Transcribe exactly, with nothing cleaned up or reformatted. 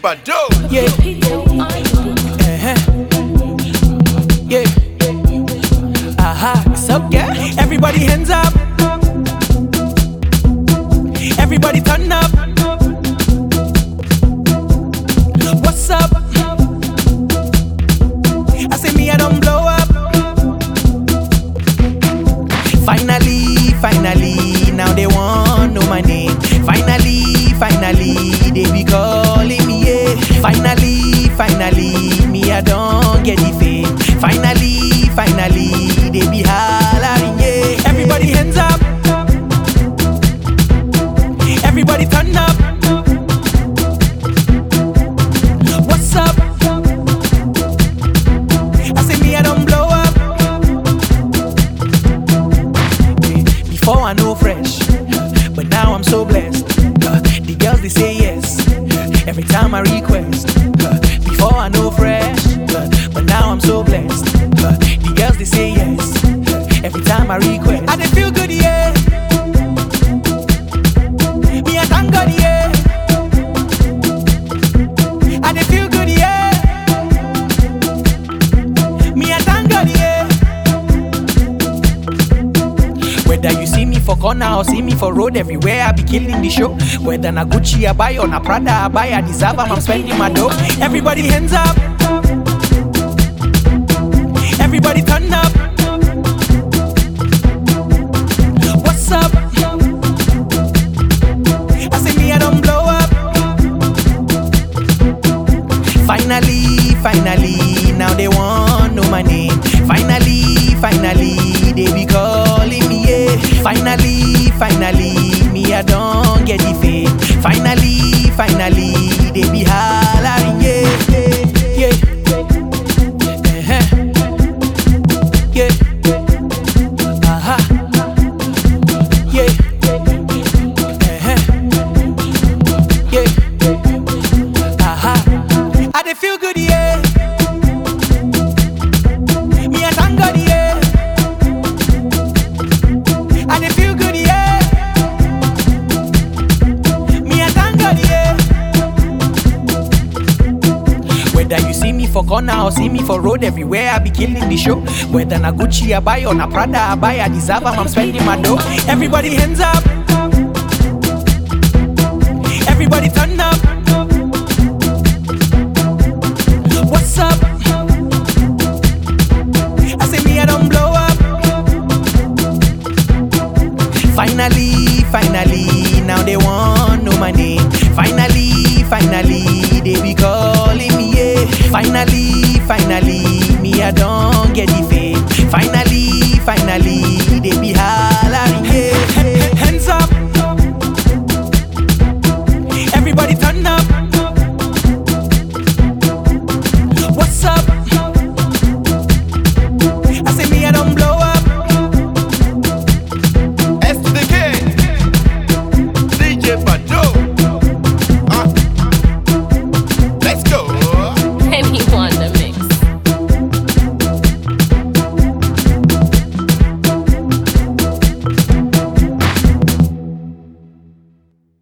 Bado. Yeah. Uh-huh. Yeah. Aha. What's up, yeah? Everybody hands up. Everybody turn up. What's up? I say me, I don't blow up. Finally, finally, now they want know my name. Finally, finally, they be calling me, yeah. Finally, finally, me I don't get the fame. Finally, finally, they be hollering, yeah. Everybody hands up. Everybody turn up. What's up? I say me I don't blow up. Before I know fresh, but now I'm so blessed. Uh, the girls they say yes every time I request. Uh, before I know fresh, uh, but now I'm so blessed. Uh, the girls they say yes every time I request. I they feel good, yeah. Me I thank God, yeah. I they feel good, yeah. Me I thank God, yeah. Whether you see me for corner or see me for road, everywhere I be killing the show. Whether na Gucci I buy or na Prada I buy, I deserve 'em, I'm spending my dough. Everybody hands up. Everybody turn up. What's up? I say me I don't blow up. Finally, finally, now they want know my name. Finally, finally, they be calling me, yeah. Finally, finally, me I don't get the fame. Finally, finally, they be hollering, yeah, yeah, uh-huh. Yeah, aha, yeah, uh-huh. Yeah, aha. I dey feel good, yeah. Me I thank God, yeah. I dey feel good, yeah. Me I thank God, yeah. Whether you see me for corner or see me for road, everywhere I be killing the show. Whether na Gucci I buy or na Prada I buy, I deserve 'em, I'm spending my dough. Everybody hands up. Everybody turn up. What's up? I say me I don't blow up. Finally, finally, now they want know my name. Finally, finally, they be calling me, yeah. Finally, finally, me I don't get the fame. Finally, finally.